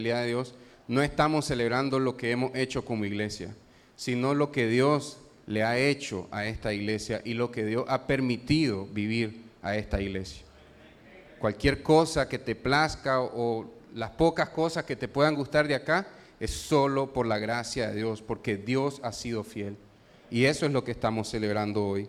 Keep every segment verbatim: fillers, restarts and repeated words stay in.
de Dios, no estamos celebrando lo que hemos hecho como iglesia, sino lo que Dios le ha hecho a esta iglesia y lo que Dios ha permitido vivir a esta iglesia. Cualquier cosa que te plazca o las pocas cosas que te puedan gustar de acá es solo por la gracia de Dios, porque Dios ha sido fiel. Y eso es lo que estamos celebrando hoy.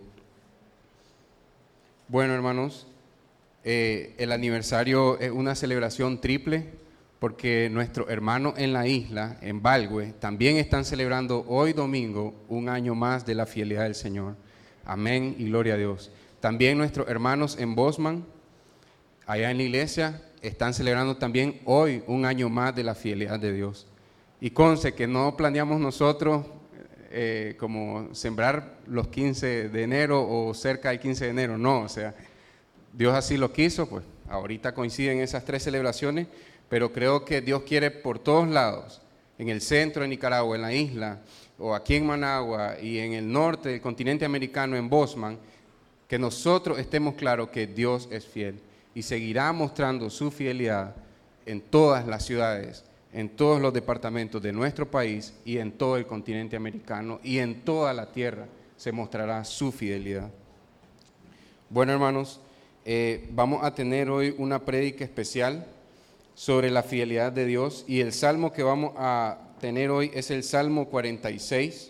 Bueno, hermanos, eh, el aniversario es una celebración triple, porque nuestros hermanos en la isla, en Balgüe, también están celebrando hoy domingo un año más de la fidelidad del Señor. Amén y gloria a Dios. También nuestros hermanos en Bosman, allá en la iglesia, están celebrando también hoy un año más de la fidelidad de Dios. Y conste que no planeamos nosotros eh, como sembrar los quince de enero o cerca del quince de enero, no, o sea, Dios así lo quiso, pues ahorita coinciden esas tres celebraciones, pero creo que Dios quiere por todos lados, en el centro de Nicaragua, en la isla, o aquí en Managua y en el norte del continente americano, en Bosman, que nosotros estemos claros que Dios es fiel y seguirá mostrando su fidelidad en todas las ciudades, en todos los departamentos de nuestro país y en todo el continente americano y en toda la tierra se mostrará su fidelidad. Bueno, hermanos, eh, vamos a tener hoy una prédica especial sobre la fidelidad de Dios y el salmo que vamos a tener hoy es el Salmo cuarenta y seis.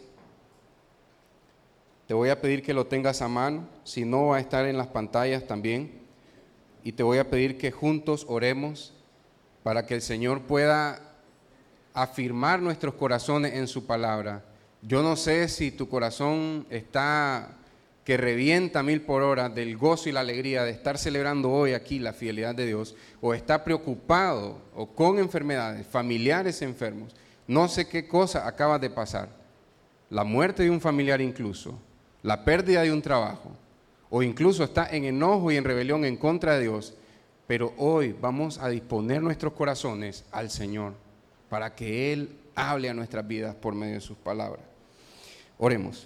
Te voy a pedir que lo tengas a mano, si no va a estar en las pantallas también, y te voy a pedir que juntos oremos para que el Señor pueda afirmar nuestros corazones en su palabra. Yo no sé si tu corazón está que revienta a mil por hora del gozo y la alegría de estar celebrando hoy aquí la fidelidad de Dios, o está preocupado o con enfermedades, familiares enfermos, no sé qué cosa acaba de pasar, la muerte de un familiar incluso, la pérdida de un trabajo, o incluso está en enojo y en rebelión en contra de Dios, pero hoy vamos a disponer nuestros corazones al Señor para que Él hable a nuestras vidas por medio de sus palabras. Oremos.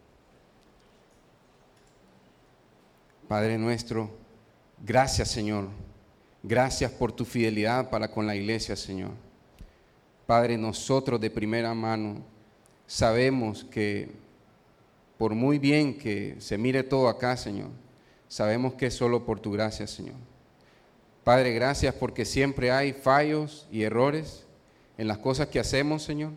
Padre nuestro, gracias Señor, gracias por tu fidelidad para con la iglesia, Señor. Padre, nosotros de primera mano sabemos que por muy bien que se mire todo acá, Señor, sabemos que es solo por tu gracia, Señor. Padre, gracias porque siempre hay fallos y errores en las cosas que hacemos, Señor.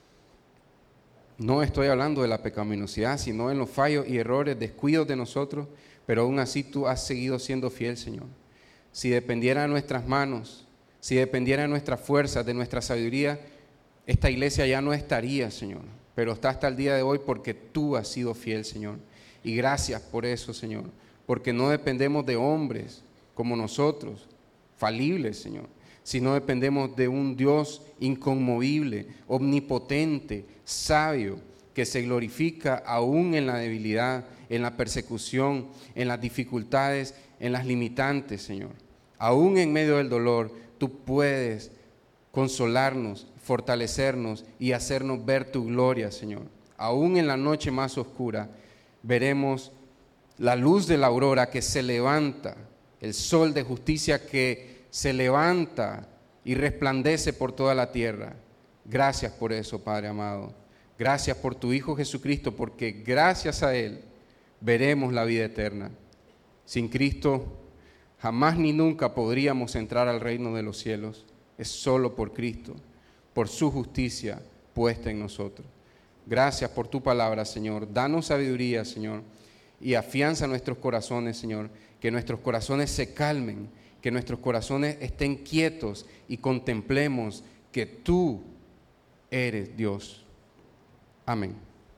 No estoy hablando de la pecaminosidad, sino en los fallos y errores, descuidos de nosotros, pero aún así tú has seguido siendo fiel, Señor. Si dependiera de nuestras manos, si dependiera de nuestras fuerzas, de nuestra sabiduría, esta iglesia ya no estaría, Señor. Pero está hasta el día de hoy porque tú has sido fiel, Señor. Y gracias por eso, Señor. Porque no dependemos de hombres como nosotros, falibles, Señor, sino dependemos de un Dios inconmovible, omnipotente, sabio, que se glorifica aún en la debilidad, en la persecución, en las dificultades, en las limitantes, Señor. Aún en medio del dolor, tú puedes consolarnos, fortalecernos y hacernos ver tu gloria, Señor. Aún en la noche más oscura, veremos la luz de la aurora que se levanta, el sol de justicia que se levanta y resplandece por toda la tierra. Gracias por eso, Padre amado. Gracias por tu Hijo Jesucristo, porque gracias a Él veremos la vida eterna. Sin Cristo jamás ni nunca podríamos entrar al reino de los cielos. Es solo por Cristo, por su justicia puesta en nosotros. Gracias por tu palabra, Señor. Danos sabiduría, Señor, y afianza nuestros corazones, Señor. Que nuestros corazones se calmen, que nuestros corazones estén quietos y contemplemos que tú eres Dios. Amén.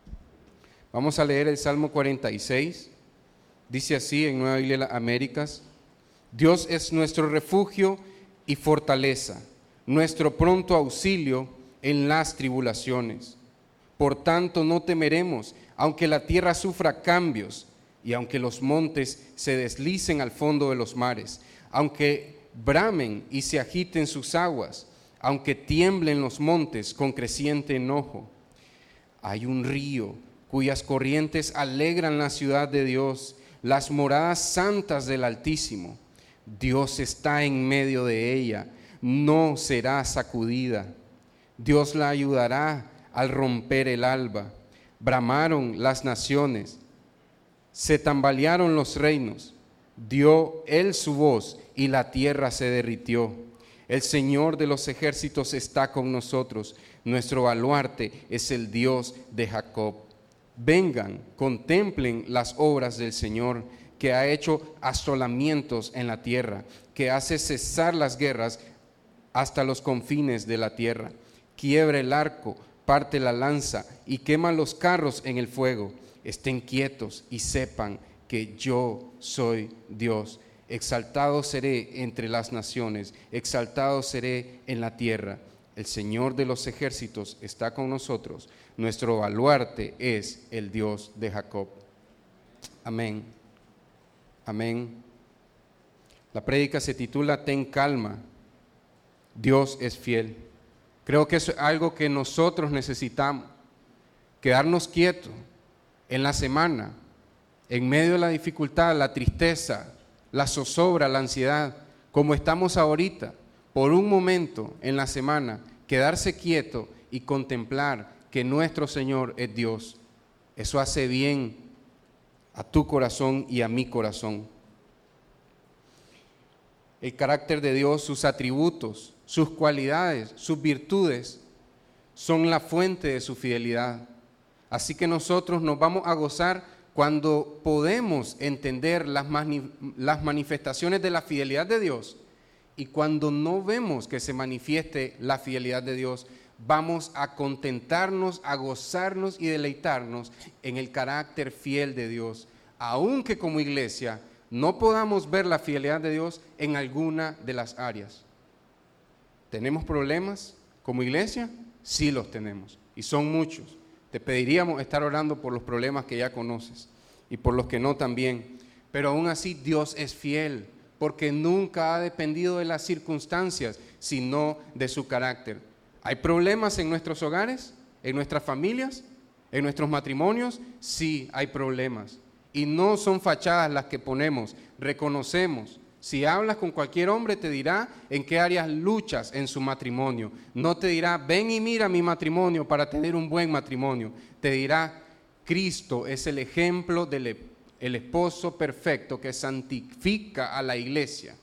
Vamos a leer el Salmo cuarenta y seis. Dice así en Nueva Biblia de las Américas: Dios es nuestro refugio y fortaleza, nuestro pronto auxilio en las tribulaciones. Por tanto, no temeremos, aunque la tierra sufra cambios y aunque los montes se deslicen al fondo de los mares, aunque bramen y se agiten sus aguas, aunque tiemblen los montes con creciente enojo. Hay un río cuyas corrientes alegran la ciudad de Dios, las moradas santas del Altísimo. Dios está en medio de ella. no será sacudida. Dios la ayudará al romper el alba. Bramaron las naciones, se tambalearon los reinos. Dio él su voz y la tierra se derritió. El Señor de los ejércitos está con nosotros. Nuestro baluarte es el Dios de Jacob. Vengan, contemplen las obras del Señor, que ha hecho asolamientos en la tierra, que hace cesar las guerras hasta los confines de la tierra. Quiebra el arco, parte la lanza y quema los carros en el fuego. Estén quietos y sepan que yo soy Dios. Exaltado seré entre las naciones, exaltado seré en la tierra. El Señor de los ejércitos está con nosotros. Nuestro baluarte es el Dios de Jacob. Amén. Amén. La prédica se titula Ten calma, Dios es fiel. Creo que es algo que nosotros necesitamos, quedarnos quietos en la semana, en medio de la dificultad, la tristeza, la zozobra, la ansiedad, como estamos ahorita, por un momento en la semana, quedarse quieto y contemplar que nuestro Señor es Dios. Eso hace bien a tu corazón y a mi corazón. El carácter de Dios, sus atributos, sus cualidades, sus virtudes, son la fuente de su fidelidad. Así que nosotros nos vamos a gozar cuando podemos entender las, mani- las manifestaciones de la fidelidad de Dios, y cuando no vemos que se manifieste la fidelidad de Dios, vamos a contentarnos, a gozarnos y deleitarnos en el carácter fiel de Dios, aunque como iglesia no podamos ver la fidelidad de Dios en alguna de las áreas. ¿Tenemos problemas como iglesia? Sí los tenemos, y son muchos. Te pediríamos estar orando por los problemas que ya conoces y por los que no también. Pero aún así Dios es fiel, porque nunca ha dependido de las circunstancias, sino de su carácter. ¿Hay problemas en nuestros hogares, en nuestras familias, en nuestros matrimonios? Sí, hay problemas. Y no son fachadas las que ponemos, reconocemos. Si hablas con cualquier hombre te dirá en qué áreas luchas en su matrimonio. No te dirá, ven y mira mi matrimonio para tener un buen matrimonio. Te dirá, Cristo es el ejemplo del el esposo perfecto que santifica a la iglesia.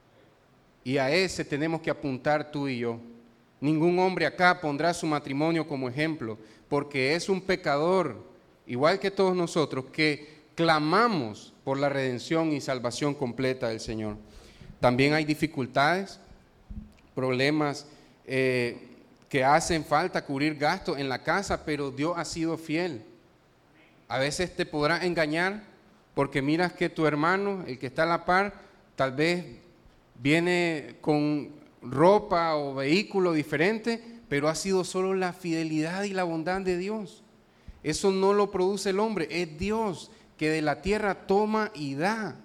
Y a ese tenemos que apuntar tú y yo. Ningún hombre acá pondrá su matrimonio como ejemplo, porque es un pecador, igual que todos nosotros, que clamamos por la redención y salvación completa del Señor. También hay dificultades, problemas eh, que hacen falta cubrir gastos en la casa, pero Dios ha sido fiel. A veces te podrá engañar porque miras que tu hermano, el que está a la par, tal vez viene con ropa o vehículo diferente, pero ha sido solo la fidelidad y la bondad de Dios. Eso no lo produce el hombre, es Dios que de la tierra toma y da.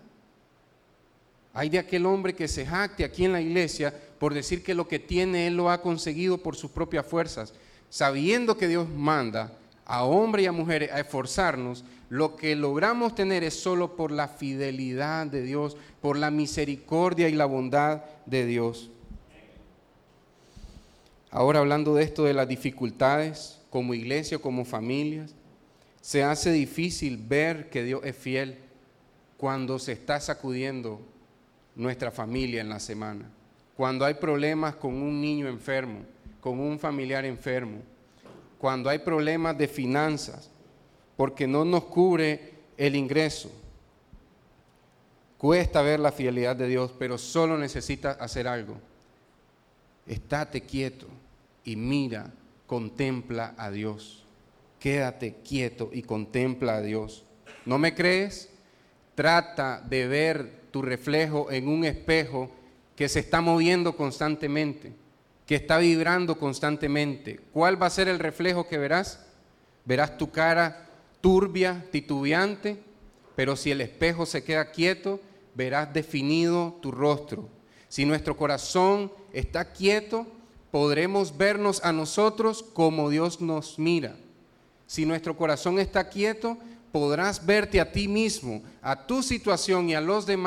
Hay de aquel hombre que se jacte aquí en la iglesia por decir que lo que tiene él lo ha conseguido por sus propias fuerzas, sabiendo que Dios manda a hombres y a mujeres a esforzarnos. Lo que logramos tener es solo por la fidelidad de Dios, por la misericordia y la bondad de Dios. Ahora, hablando de esto de las dificultades, como iglesia, como familias, se hace difícil ver que Dios es fiel cuando se está sacudiendo nuestra familia en la semana, cuando hay problemas con un niño enfermo, con un familiar enfermo, cuando hay problemas de finanzas, porque no nos cubre el ingreso. Cuesta ver la fidelidad de Dios, pero solo necesitas hacer algo. Estate quieto y mira, contempla a Dios. Quédate quieto y contempla a Dios. ¿No me crees? Trata de ver tu reflejo en un espejo que se está moviendo constantemente, que está vibrando constantemente. ¿Cuál va a ser el reflejo que verás? Verás tu cara turbia, titubeante, pero si el espejo se queda quieto, verás definido tu rostro. Si nuestro corazón está quieto, podremos vernos a nosotros como Dios nos mira. Si nuestro corazón está quieto, podrás verte a ti mismo, a tu situación y a los demás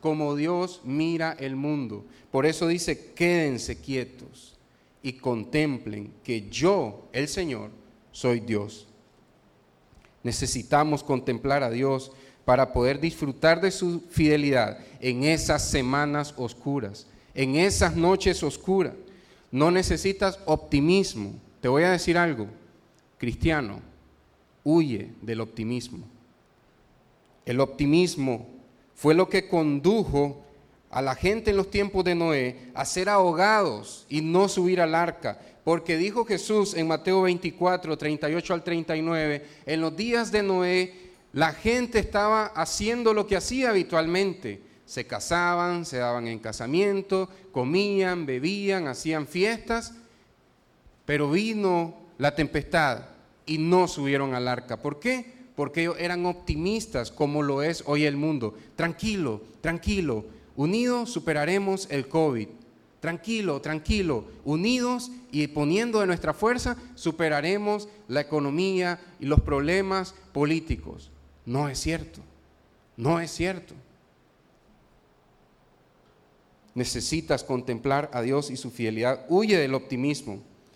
como Dios mira el mundo. Por eso dice, quédense quietos y contemplen que yo, el Señor, soy Dios. Necesitamos contemplar a Dios para poder disfrutar de su fidelidad en esas semanas oscuras, en esas noches oscuras. No necesitas optimismo. Te voy a decir algo, cristiano, huye del optimismo. El optimismo fue lo que condujo a la gente en los tiempos de Noé a ser ahogados y no subir al arca. Porque dijo Jesús en Mateo veinticuatro, treinta y ocho al treinta y nueve, en los días de Noé, la gente estaba haciendo lo que hacía habitualmente. Se casaban, se daban en casamiento, comían, bebían, hacían fiestas, pero vino la tempestad y no subieron al arca. ¿Por qué? Porque ellos eran optimistas, como lo es hoy el mundo. Tranquilo, tranquilo, unidos superaremos el COVID. Tranquilo, tranquilo, unidos y poniendo de nuestra fuerza, superaremos la economía y los problemas políticos. No es cierto, no es cierto. Necesitas contemplar a Dios y su fidelidad. Huye del optimismo.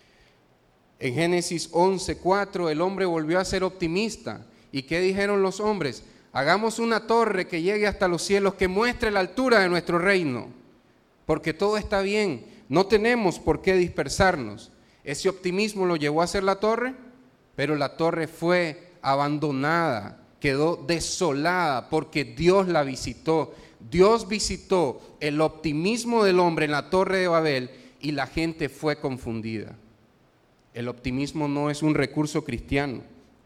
En Génesis once, cuatro, el hombre volvió a ser optimista. ¿Y qué dijeron los hombres? Hagamos una torre que llegue hasta los cielos, que muestre la altura de nuestro reino. Porque todo está bien, no tenemos por qué dispersarnos. Ese optimismo lo llevó a hacer la torre, pero la torre fue abandonada, quedó desolada porque Dios la visitó. Dios visitó el optimismo del hombre en la torre de Babel y la gente fue confundida. El optimismo no es un recurso cristiano.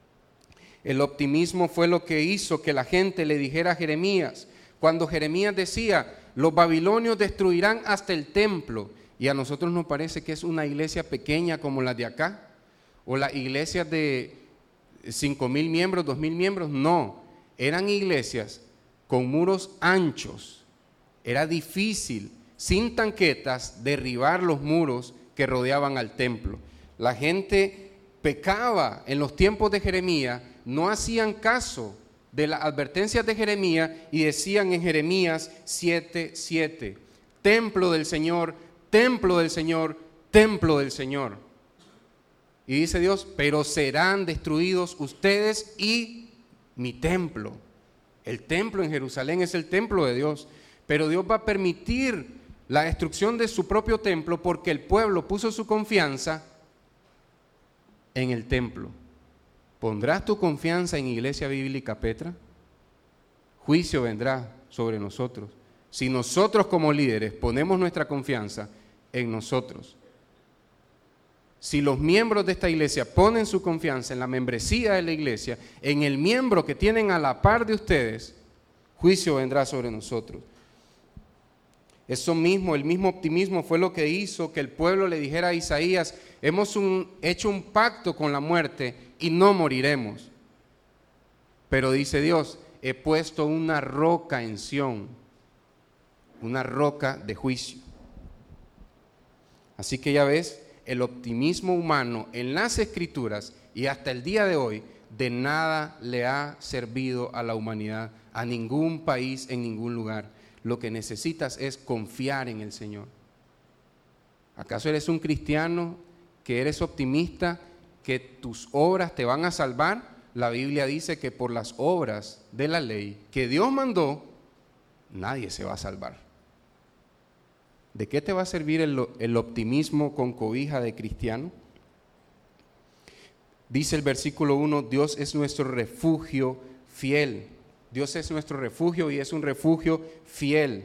El optimismo fue lo que hizo que la gente le dijera a Jeremías, cuando Jeremías decía, los babilonios destruirán hasta el templo, y a nosotros nos parece que es una iglesia pequeña como la de acá, o las iglesias de cinco mil miembros, dos mil miembros. No, eran iglesias con muros anchos. Era difícil, sin tanquetas, derribar los muros que rodeaban al templo. La gente pecaba en los tiempos de Jeremías, no hacían caso de las advertencias de Jeremías y decían en Jeremías siete, siete, templo del Señor, templo del Señor, templo del Señor. Y dice Dios, pero serán destruidos ustedes y mi templo. El templo en Jerusalén es el templo de Dios, pero Dios va a permitir la destrucción de su propio templo porque el pueblo puso su confianza en el templo. ¿Pondrás tu confianza en Iglesia Bíblica Petra? Juicio vendrá sobre nosotros. Si nosotros como líderes ponemos nuestra confianza en nosotros, si los miembros de esta iglesia ponen su confianza en la membresía de la iglesia, en el miembro que tienen a la par de ustedes, juicio vendrá sobre nosotros. Eso mismo, el mismo optimismo fue lo que hizo que el pueblo le dijera a Isaías, hemos un, hecho un pacto con la muerte y no moriremos. Pero dice Dios, he puesto una roca en Sión, una roca de juicio. Así que ya ves, el optimismo humano en las Escrituras y hasta el día de hoy de nada le ha servido a la humanidad, a ningún país, en ningún lugar. Lo que necesitas es confiar en el Señor. ¿Acaso eres un cristiano que eres optimista, que tus obras te van a salvar? La Biblia dice que por las obras de la ley que Dios mandó, nadie se va a salvar. ¿De qué te va a servir el, el optimismo con cobija de cristiano? Dice el versículo uno, Dios es nuestro refugio fiel. Dios es nuestro refugio y es un refugio fiel.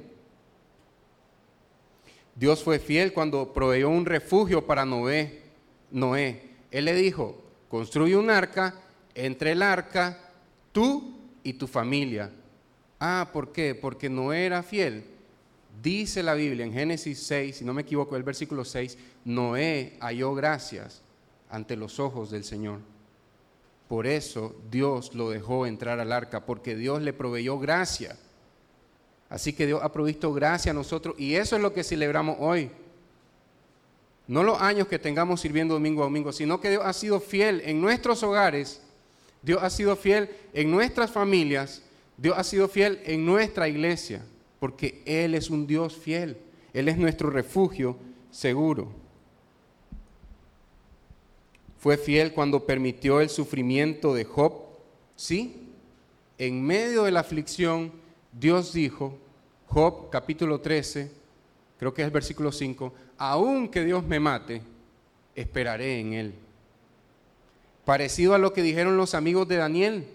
Dios fue fiel cuando proveyó un refugio para Noé. Noé. Él le dijo, construye un arca, entre el arca tú y tu familia. Ah, ¿por qué? Porque Noé era fiel. Dice la Biblia en Génesis seis, si no me equivoco, el versículo seis, Noé halló gracias ante los ojos del Señor. Por eso Dios lo dejó entrar al arca, porque Dios le proveyó gracia. Así que Dios ha provisto gracia a nosotros y eso es lo que celebramos hoy. No los años que tengamos sirviendo domingo a domingo, sino que Dios ha sido fiel en nuestros hogares, Dios ha sido fiel en nuestras familias, Dios ha sido fiel en nuestra iglesia. porque Él es un Dios fiel. Él es nuestro refugio seguro. Fue fiel cuando permitió el sufrimiento de Job. Sí, en medio de la aflicción, Dios dijo, Job capítulo trece, creo que es el versículo cinco, aunque Dios me mate, esperaré en Él. Parecido a lo que dijeron los amigos de Daniel,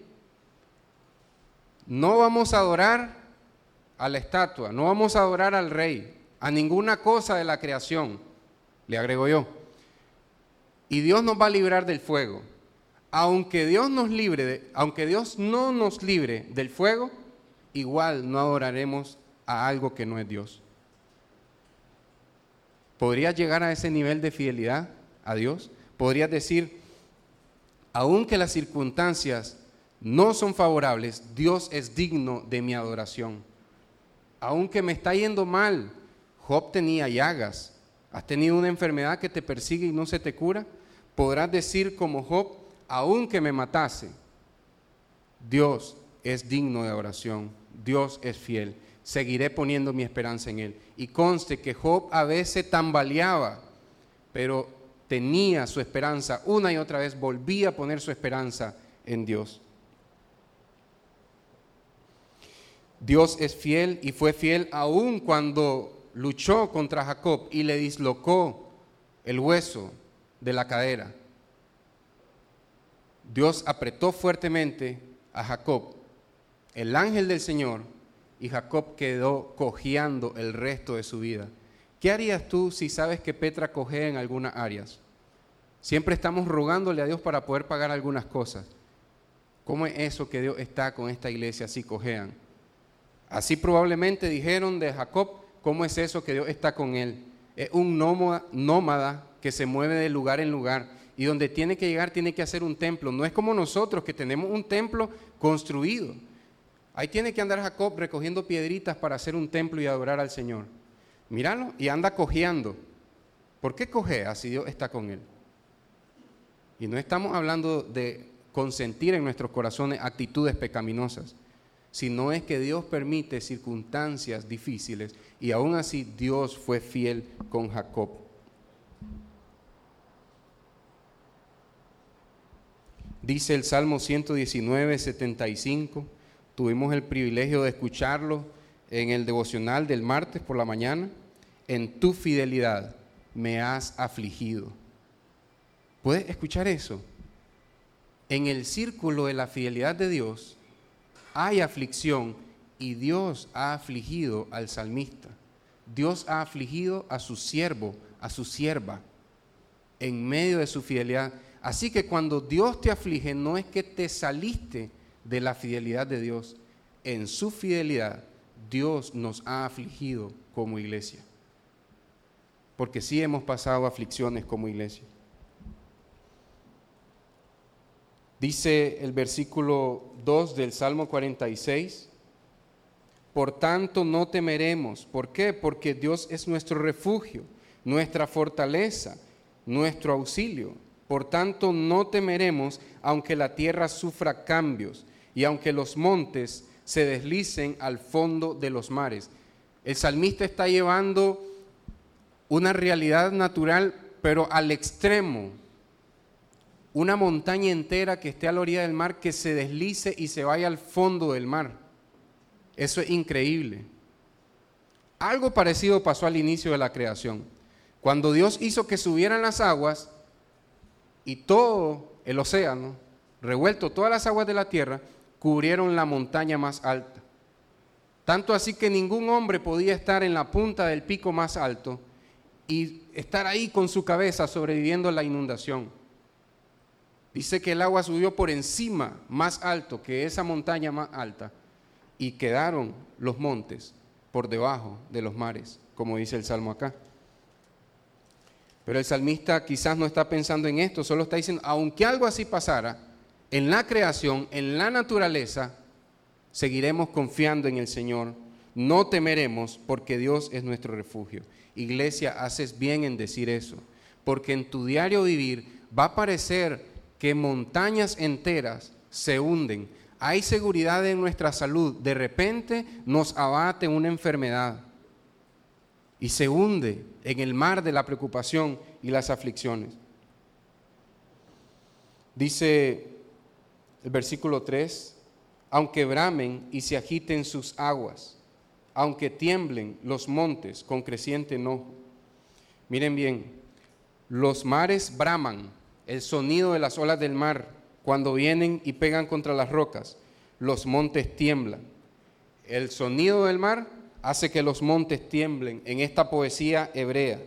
no vamos a adorar a la estatua, no vamos a adorar al rey, a ninguna cosa de la creación, le agrego yo. Y Dios nos va a librar del fuego. Aunque Dios nos libre, de, aunque Dios no nos libre del fuego, igual no adoraremos a algo que no es Dios. ¿Podrías llegar a ese nivel de fidelidad a Dios? ¿Podrías decir, aunque las circunstancias no son favorables, Dios es digno de mi adoración? Aunque me está yendo mal, Job tenía llagas, has tenido una enfermedad que te persigue y no se te cura, podrás decir como Job, aunque me matase, Dios es digno de adoración, Dios es fiel, seguiré poniendo mi esperanza en Él. Y conste que Job a veces tambaleaba, pero tenía su esperanza, una y otra vez volvía a poner su esperanza en Dios. Dios es fiel y fue fiel aún cuando luchó contra Jacob y le dislocó el hueso de la cadera. Dios apretó fuertemente a Jacob, el ángel del Señor, y Jacob quedó cojeando el resto de su vida. ¿Qué harías tú si sabes que Petra cojea en algunas áreas? Siempre estamos rogándole a Dios para poder pagar algunas cosas. ¿Cómo es eso que Dios está con esta iglesia si cojean? Así probablemente dijeron de Jacob, ¿cómo es eso que Dios está con él? Es un nómada, nómada que se mueve de lugar en lugar y donde tiene que llegar tiene que hacer un templo. No es como nosotros que tenemos un templo construido. Ahí tiene que andar Jacob recogiendo piedritas para hacer un templo y adorar al Señor. Míralo, y anda cojeando. ¿Por qué cojea si Dios está con él? Y no estamos hablando de consentir en nuestros corazones actitudes pecaminosas, sino es que Dios permite circunstancias difíciles y aún así Dios fue fiel con Jacob. Dice el Salmo ciento diecinueve, setenta y cinco, tuvimos el privilegio de escucharlo en el devocional del martes por la mañana, en tu fidelidad me has afligido. ¿Puedes escuchar eso? En el círculo de la fidelidad de Dios hay aflicción y Dios ha afligido al salmista. Dios ha afligido a su siervo, a su sierva, en medio de su fidelidad. Así que cuando Dios te aflige, no es que te saliste de la fidelidad de Dios. En su fidelidad, Dios nos ha afligido como iglesia. Porque sí hemos pasado aflicciones como iglesia. Dice el versículo dos del Salmo cuarenta y seis, por tanto no temeremos. ¿Por qué? Porque Dios es nuestro refugio, nuestra fortaleza, nuestro auxilio. Por tanto no temeremos aunque la tierra sufra cambios y aunque los montes se deslicen al fondo de los mares. El salmista está llevando una realidad natural, pero al extremo. Una montaña entera que esté a la orilla del mar, que se deslice y se vaya al fondo del mar. Eso es increíble. Algo parecido pasó al inicio de la creación. Cuando Dios hizo que subieran las aguas y todo el océano, revuelto todas las aguas de la tierra, cubrieron la montaña más alta. Tanto así que ningún hombre podía estar en la punta del pico más alto y estar ahí con su cabeza sobreviviendo a la inundación. Dice que el agua subió por encima, más alto que esa montaña más alta, y quedaron los montes por debajo de los mares, como dice el Salmo acá. Pero el salmista quizás no está pensando en esto, solo está diciendo, aunque algo así pasara, en la creación, en la naturaleza, seguiremos confiando en el Señor, no temeremos porque Dios es nuestro refugio. Iglesia, haces bien en decir eso, porque en tu diario vivir va a parecer que montañas enteras se hunden, hay seguridad en nuestra salud. De repente nos abate una enfermedad y se hunde en el mar de la preocupación y las aflicciones. Dice el versículo tres, aunque bramen y se agiten sus aguas, aunque tiemblen los montes con creciente enojo. Miren bien, los mares braman, el sonido de las olas del mar, cuando vienen y pegan contra las rocas, los montes tiemblan. El sonido del mar hace que los montes tiemblen en esta poesía hebrea.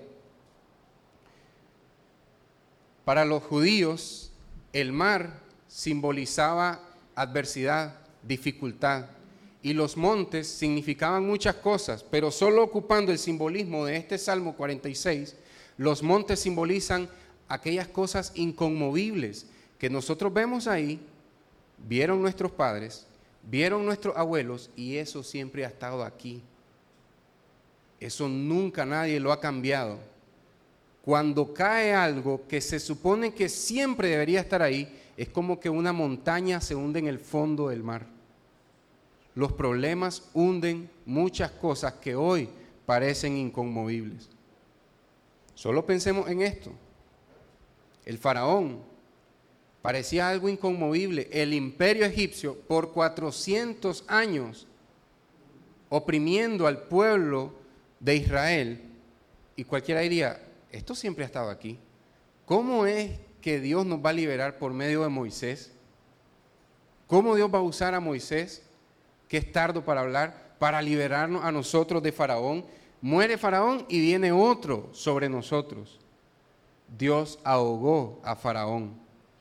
Para los judíos, el mar simbolizaba adversidad, dificultad, y los montes significaban muchas cosas, pero solo ocupando el simbolismo de este Salmo cuarenta y seis, los montes simbolizan aquellas cosas inconmovibles que nosotros vemos ahí, vieron nuestros padres, vieron nuestros abuelos, y eso siempre ha estado aquí. Eso nunca nadie lo ha cambiado. Cuando cae algo que se supone que siempre debería estar ahí, es como que una montaña se hunde en el fondo del mar. Los problemas hunden muchas cosas que hoy parecen inconmovibles. Solo pensemos en esto. El faraón parecía algo inconmovible. El imperio egipcio por cuatrocientos años oprimiendo al pueblo de Israel, y cualquiera diría, esto siempre ha estado aquí. ¿Cómo es que Dios nos va a liberar por medio de Moisés? ¿Cómo Dios va a usar a Moisés, que es tardo para hablar, para liberarnos a nosotros de Faraón? Muere Faraón y viene otro sobre nosotros. Dios ahogó a Faraón.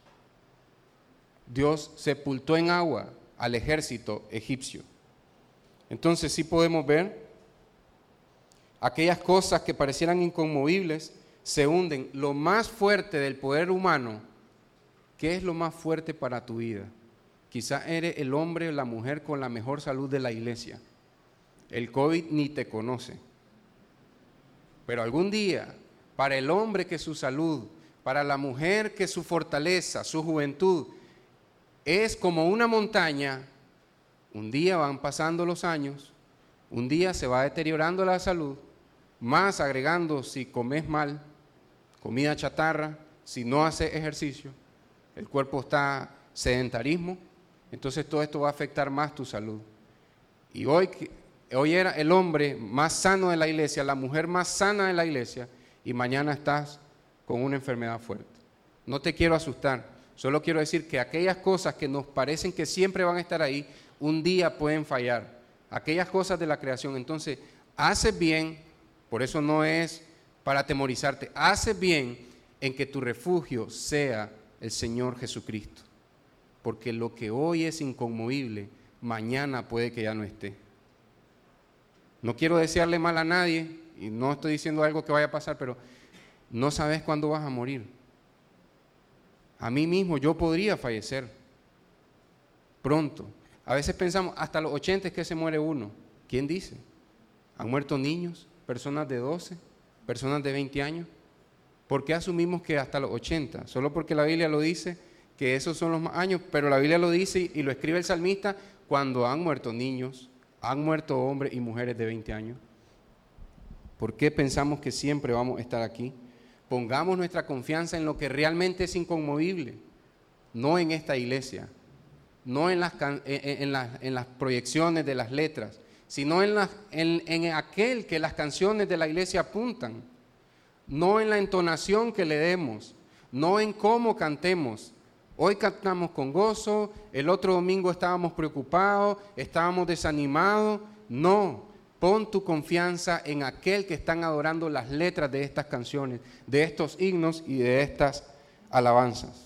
Dios sepultó en agua al ejército egipcio. Entonces sí podemos ver, aquellas cosas que parecieran inconmovibles se hunden. Lo más fuerte del poder humano, ¿qué es lo más fuerte para tu vida? Quizás eres el hombre o la mujer con la mejor salud de la iglesia. El COVID ni te conoce. Pero algún día, para el hombre que su salud, para la mujer que su fortaleza, su juventud, es como una montaña, un día van pasando los años, un día se va deteriorando la salud, más agregando si comes mal, comida chatarra, si no haces ejercicio, el cuerpo está sedentarismo, entonces todo esto va a afectar más tu salud. Y hoy, hoy era el hombre más sano de la iglesia, la mujer más sana de la iglesia, y mañana estás con una enfermedad fuerte. No te quiero asustar, solo quiero decir que aquellas cosas que nos parecen que siempre van a estar ahí, un día pueden fallar. Aquellas cosas de la creación. Entonces, haces bien, por eso no es para atemorizarte, haces bien en que tu refugio sea el Señor Jesucristo. Porque lo que hoy es inconmovible, mañana puede que ya no esté. No quiero desearle mal a nadie, y no estoy diciendo algo que vaya a pasar, pero no sabes cuándo vas a morir. A mí mismo yo podría fallecer pronto. A veces pensamos, hasta los ochenta es que se muere uno. ¿Quién dice? ¿Han muerto niños, personas de doce, personas de veinte años? ¿Por qué asumimos que hasta los ochenta? Solo porque la Biblia lo dice, que esos son los años, pero la Biblia lo dice y lo escribe el salmista cuando han muerto niños, han muerto hombres y mujeres de veinte años. ¿Por qué pensamos que siempre vamos a estar aquí? Pongamos nuestra confianza en lo que realmente es inconmovible, no en esta iglesia, no en las, en, en, las, en las proyecciones de las letras, sino en, las, en, en aquel que las canciones de la iglesia apuntan, no en la entonación que le demos, no en cómo cantemos. Hoy cantamos con gozo, el otro domingo estábamos preocupados, estábamos desanimados. No, pon tu confianza en aquel que están adorando las letras de estas canciones, de estos himnos y de estas alabanzas.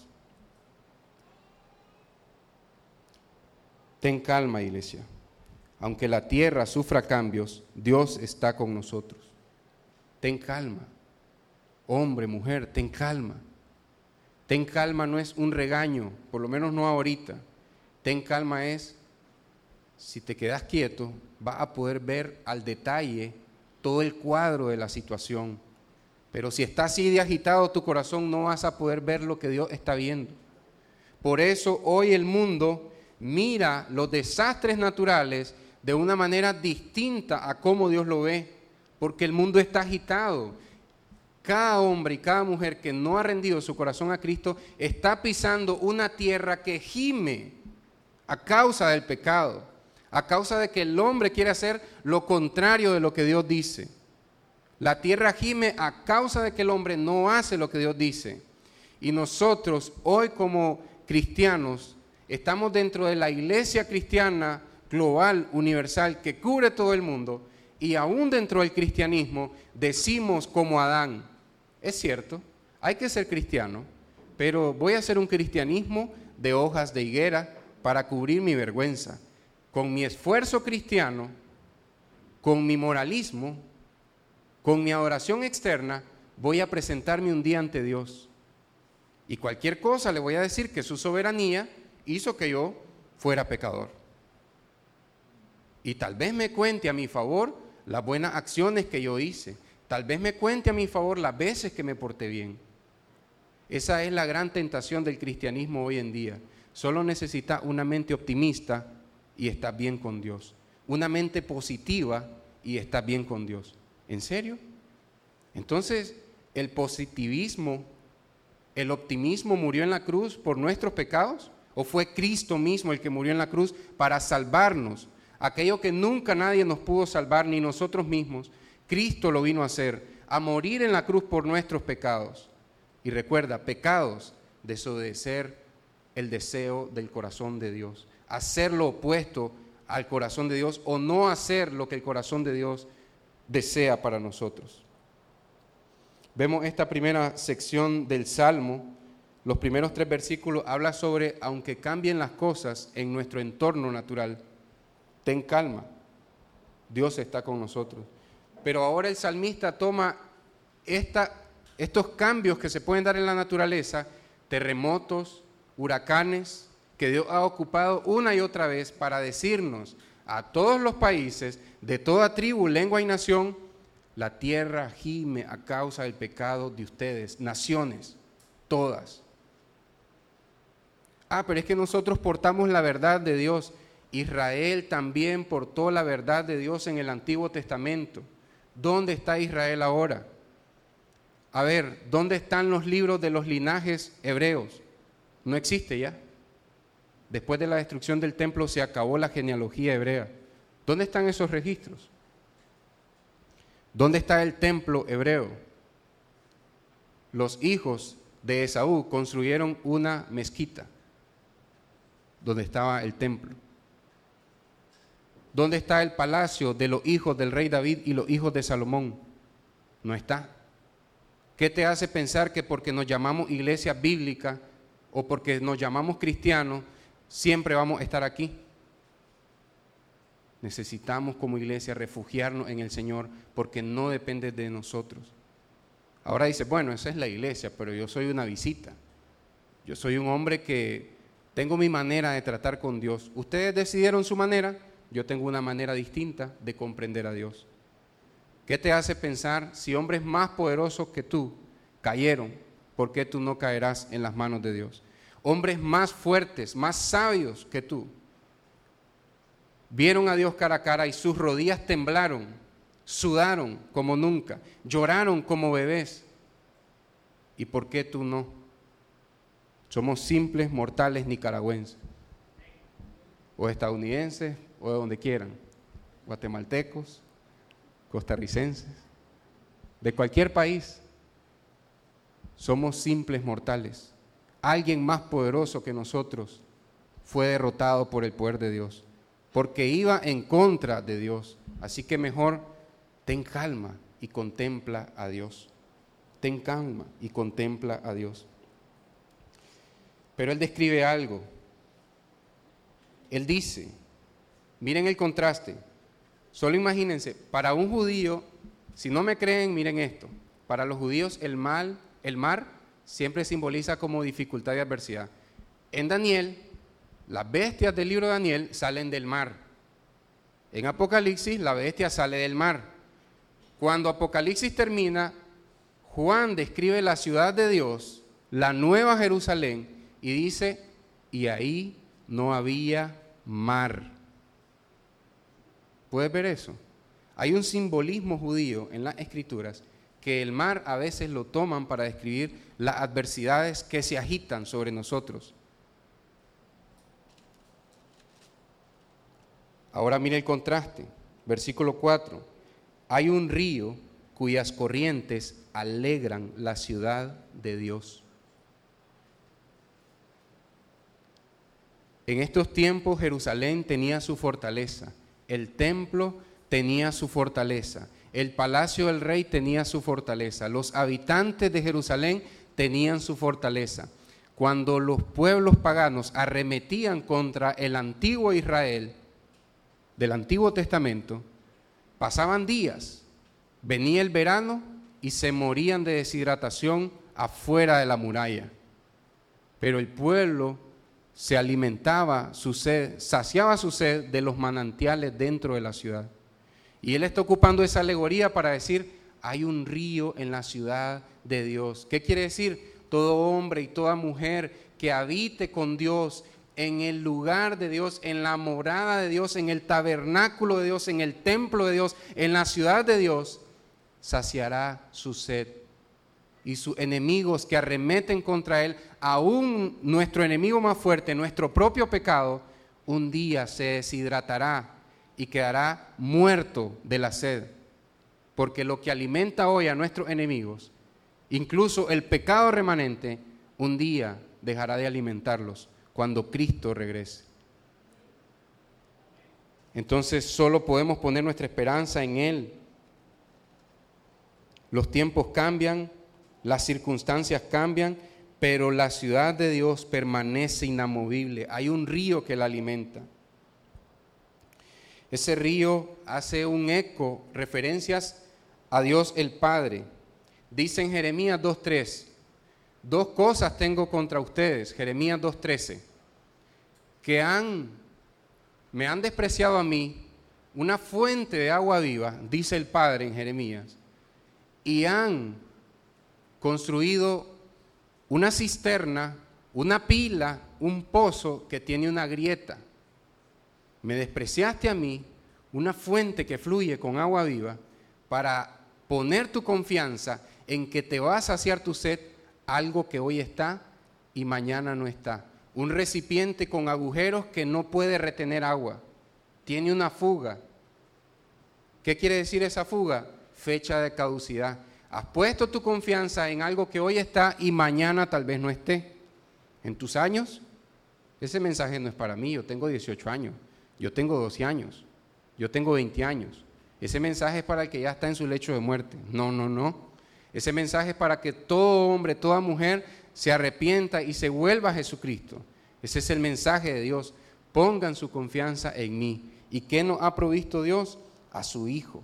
Ten calma, iglesia. Aunque la tierra sufra cambios, Dios está con nosotros. Ten calma. Hombre, mujer, ten calma. Ten calma no es un regaño, por lo menos no ahorita. Ten calma es, si te quedas quieto, vas a poder ver al detalle todo el cuadro de la situación. Pero si está así de agitado tu corazón, no vas a poder ver lo que Dios está viendo. Por eso hoy el mundo mira los desastres naturales de una manera distinta a cómo Dios lo ve, porque el mundo está agitado. Cada hombre y cada mujer que no ha rendido su corazón a Cristo está pisando una tierra que gime a causa del pecado, a causa de que el hombre quiere hacer lo contrario de lo que Dios dice. La tierra gime a causa de que el hombre no hace lo que Dios dice. Y nosotros hoy como cristianos estamos dentro de la iglesia cristiana global, universal, que cubre todo el mundo, y aún dentro del cristianismo decimos como Adán, es cierto, hay que ser cristiano, pero voy a hacer un cristianismo de hojas de higuera para cubrir mi vergüenza. Con mi esfuerzo cristiano, con mi moralismo, con mi adoración externa, voy a presentarme un día ante Dios. Y cualquier cosa le voy a decir que su soberanía hizo que yo fuera pecador. Y tal vez me cuente a mi favor las buenas acciones que yo hice. Tal vez me cuente a mi favor las veces que me porté bien. Esa es la gran tentación del cristianismo hoy en día. Solo necesita una mente optimista y está bien con Dios. Una mente positiva y está bien con Dios. ¿En serio? Entonces, el positivismo, el optimismo murió en la cruz por nuestros pecados, ¿o fue Cristo mismo el que murió en la cruz para salvarnos? Aquello que nunca nadie nos pudo salvar, ni nosotros mismos, Cristo lo vino a hacer, a morir en la cruz por nuestros pecados. Y recuerda, pecados, desobedecer el deseo del corazón de Dios, hacer lo opuesto al corazón de Dios o no hacer lo que el corazón de Dios desea para nosotros. Vemos esta primera sección del Salmo, los primeros tres versículos, habla sobre, aunque cambien las cosas en nuestro entorno natural, ten calma, Dios está con nosotros. Pero ahora el salmista toma esta, estos cambios que se pueden dar en la naturaleza, terremotos, huracanes, que Dios ha ocupado una y otra vez para decirnos a todos los países, de toda tribu, lengua y nación, la tierra gime a causa del pecado de ustedes, naciones, todas. Ah, pero es que nosotros portamos la verdad de Dios. Israel también portó la verdad de Dios en el Antiguo Testamento. ¿Dónde está Israel ahora? A ver, ¿dónde están los libros de los linajes hebreos? No existe ya. Después de la destrucción del templo se acabó la genealogía hebrea. ¿Dónde están esos registros? ¿Dónde está el templo hebreo? Los hijos de Esaú construyeron una mezquita donde estaba el templo. ¿Dónde está el palacio de los hijos del rey David y los hijos de Salomón? No está. ¿Qué te hace pensar que porque nos llamamos iglesia bíblica o porque nos llamamos cristianos, siempre vamos a estar aquí? Necesitamos como iglesia refugiarnos en el Señor porque no depende de nosotros. Ahora dice, bueno, esa es la iglesia, pero yo soy una visita. Yo soy un hombre que tengo mi manera de tratar con Dios. Ustedes decidieron su manera, yo tengo una manera distinta de comprender a Dios. ¿Qué te hace pensar si hombres más poderosos que tú cayeron, por qué tú no caerás en las manos de Dios? Hombres más fuertes, más sabios que tú, vieron a Dios cara a cara y sus rodillas temblaron, sudaron como nunca, lloraron como bebés. ¿Y por qué tú no? Somos simples mortales nicaragüenses, o estadounidenses, o de donde quieran, guatemaltecos, costarricenses, de cualquier país. Somos simples mortales. Alguien más poderoso que nosotros fue derrotado por el poder de Dios, porque iba en contra de Dios. Así que mejor ten calma y contempla a Dios. Ten calma y contempla a Dios. Pero él describe algo. Él dice, miren el contraste. Solo imagínense, para un judío, si no me creen, miren esto. Para los judíos el mal, el mar siempre simboliza como dificultad y adversidad. En Daniel, las bestias del libro de Daniel salen del mar. En Apocalipsis, la bestia sale del mar. Cuando Apocalipsis termina, Juan describe la ciudad de Dios, la nueva Jerusalén, y dice, y ahí no había mar. ¿Puedes ver eso? Hay un simbolismo judío en las Escrituras que el mar a veces lo toman para describir las adversidades que se agitan sobre nosotros. Ahora mire el contraste, versículo cuatro. Hay un río cuyas corrientes alegran la ciudad de Dios. En estos tiempos Jerusalén tenía su fortaleza, el templo tenía su fortaleza, el palacio del rey tenía su fortaleza, los habitantes de Jerusalén tenían su fortaleza. Cuando los pueblos paganos arremetían contra el antiguo Israel del Antiguo Testamento, pasaban días, venía el verano y se morían de deshidratación afuera de la muralla. Pero el pueblo se alimentaba su sed, saciaba su sed de los manantiales dentro de la ciudad. Y él está ocupando esa alegoría para decir, hay un río en la ciudad de Dios. ¿Qué quiere decir? Todo hombre y toda mujer que habite con Dios en el lugar de Dios, en la morada de Dios, en el tabernáculo de Dios, en el templo de Dios, en la ciudad de Dios, saciará su sed. Y sus enemigos que arremeten contra él, aún nuestro enemigo más fuerte, nuestro propio pecado, un día se deshidratará y quedará muerto de la sed. Porque lo que alimenta hoy a nuestros enemigos, incluso el pecado remanente, un día dejará de alimentarlos cuando Cristo regrese. Entonces solo podemos poner nuestra esperanza en Él. Los tiempos cambian, las circunstancias cambian, pero la ciudad de Dios permanece inamovible. Hay un río que la alimenta. Ese río hace un eco, referencias a Dios el Padre. Dice en Jeremías dos tres, dos cosas tengo contra ustedes, Jeremías dos trece, que han, me han despreciado a mí, una fuente de agua viva, dice el Padre en Jeremías, y han construido una cisterna, una pila, un pozo que tiene una grieta. Me despreciaste a mí, una fuente que fluye con agua viva, para poner tu confianza en que te va a saciar tu sed, algo que hoy está y mañana no está. Un recipiente con agujeros que no puede retener agua, tiene una fuga. ¿Qué quiere decir esa fuga? Fecha de caducidad. Has puesto tu confianza en algo que hoy está y mañana tal vez no esté. En tus años, ese mensaje no es para mí. Yo tengo dieciocho años, yo tengo doce años, yo tengo veinte años. Ese mensaje es para el que ya está en su lecho de muerte. No, no, no. Ese mensaje es para que todo hombre, toda mujer se arrepienta y se vuelva a Jesucristo. Ese es el mensaje de Dios. Pongan su confianza en mí. ¿Y qué nos ha provisto Dios? A su Hijo.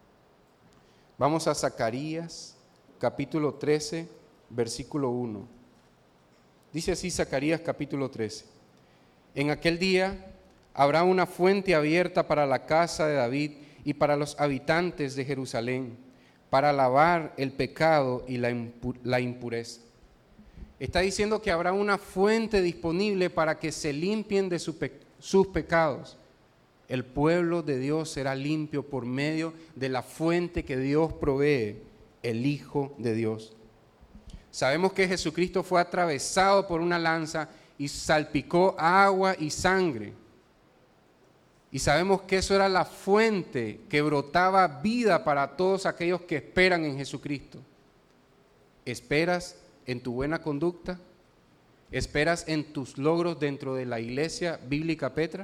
Vamos a Zacarías, capítulo trece, versículo uno. Dice así Zacarías, capítulo trece. En aquel día habrá una fuente abierta para la casa de David y para los habitantes de Jerusalén, para lavar el pecado y la, impu- la impureza. Está diciendo que habrá una fuente disponible para que se limpien de su pe- sus pecados. El pueblo de Dios será limpio por medio de la fuente que Dios provee, el Hijo de Dios. Sabemos que Jesucristo fue atravesado por una lanza y salpicó agua y sangre. Y sabemos que eso era la fuente que brotaba vida para todos aquellos que esperan en Jesucristo. ¿Esperas en tu buena conducta? ¿Esperas en tus logros dentro de la iglesia bíblica Petra?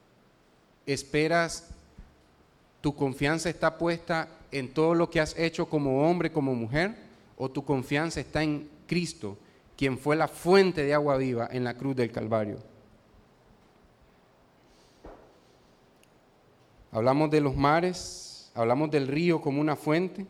¿Esperas, tu confianza está puesta en todo lo que has hecho como hombre, como mujer? ¿O tu confianza está en Cristo, quien fue la fuente de agua viva en la cruz del Calvario? Hablamos de los mares, hablamos del río como una fuente.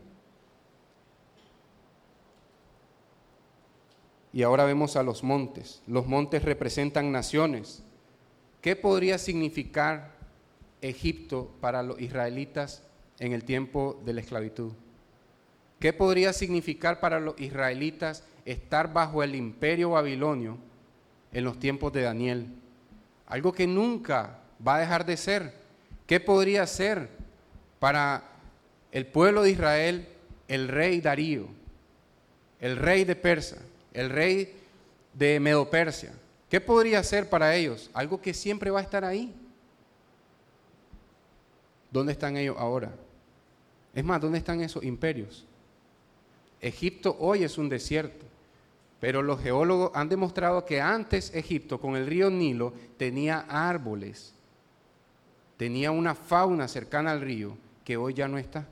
Y ahora vemos a los montes. Los montes representan naciones. ¿Qué podría significar Egipto para los israelitas en el tiempo de la esclavitud? ¿Qué podría significar para los israelitas estar bajo el imperio babilonio en los tiempos de Daniel? algo que nunca va a dejar de ser. ¿Qué podría ser para el pueblo de Israel el rey Darío, el rey de Persia, el rey de Medo-Persia? ¿Qué podría ser para ellos? Algo que siempre va a estar ahí. ¿Dónde están ellos ahora? Es más, ¿dónde están esos imperios? Egipto hoy es un desierto, pero los geólogos han demostrado que antes Egipto, con el río Nilo, tenía árboles, tenía una fauna cercana al río que hoy ya no está.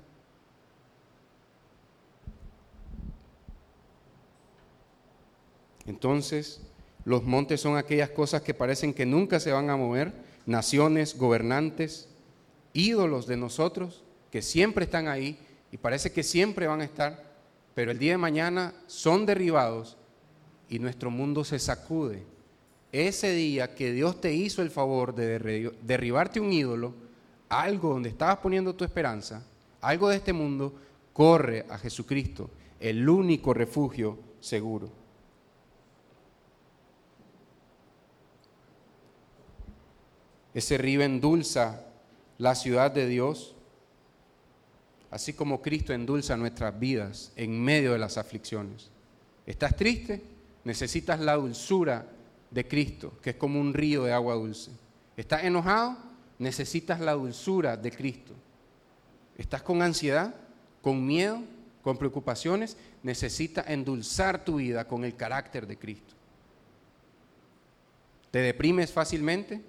Entonces, los montes son aquellas cosas que parecen que nunca se van a mover, naciones, gobernantes, ídolos de nosotros, que siempre están ahí y parece que siempre van a estar, pero el día de mañana son derribados y nuestro mundo se sacude. Ese día que Dios te hizo el favor de derribarte un ídolo, algo donde estabas poniendo tu esperanza, algo de este mundo, corre a Jesucristo, el único refugio seguro. Ese río endulza la ciudad de Dios, así como Cristo endulza nuestras vidas en medio de las aflicciones. ¿Estás triste? Necesitas la dulzura de Cristo, que es como un río de agua dulce. ¿Estás enojado? Necesitas la dulzura de Cristo. ¿Estás con ansiedad, con miedo, con preocupaciones? Necesitas endulzar tu vida con el carácter de Cristo. ¿Te deprimes fácilmente?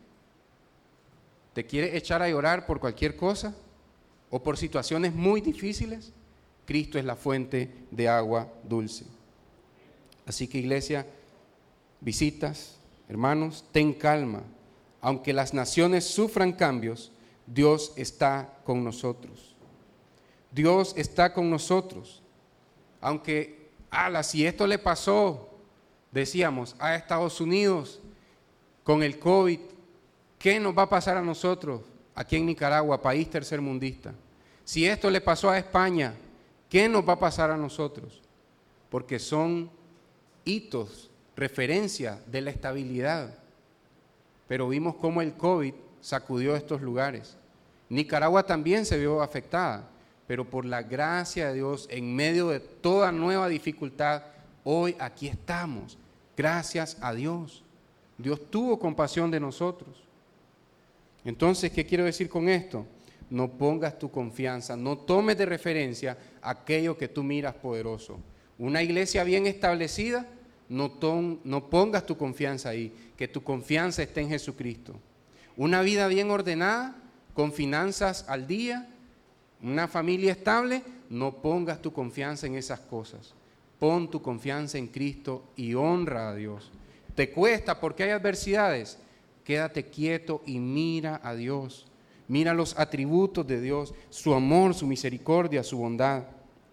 ¿Te quieres echar a llorar por cualquier cosa o por situaciones muy difíciles? Cristo es la fuente de agua dulce. Así que, iglesia, visitas, hermanos, ten calma. Aunque las naciones sufran cambios, Dios está con nosotros. Dios está con nosotros. Aunque, ala, si esto le pasó, decíamos, a Estados Unidos con el COVID, ¿qué nos va a pasar a nosotros aquí en Nicaragua, país tercermundista? Si esto le pasó a España, ¿qué nos va a pasar a nosotros? Porque son hitos, referencias de la estabilidad. Pero vimos cómo el COVID sacudió estos lugares. Nicaragua también se vio afectada, pero por la gracia de Dios, en medio de toda nueva dificultad, hoy aquí estamos, gracias a Dios. Dios tuvo compasión de nosotros. Entonces, ¿qué quiero decir con esto? No pongas tu confianza, no tomes de referencia aquello que tú miras poderoso. Una iglesia bien establecida, no, ton, no pongas tu confianza ahí, que tu confianza esté en Jesucristo. Una vida bien ordenada, con finanzas al día, una familia estable, no pongas tu confianza en esas cosas. Pon tu confianza en Cristo y honra a Dios. ¿Te cuesta porque hay adversidades? Quédate quieto y mira a Dios. Mira los atributos de Dios, su amor, su misericordia, su bondad.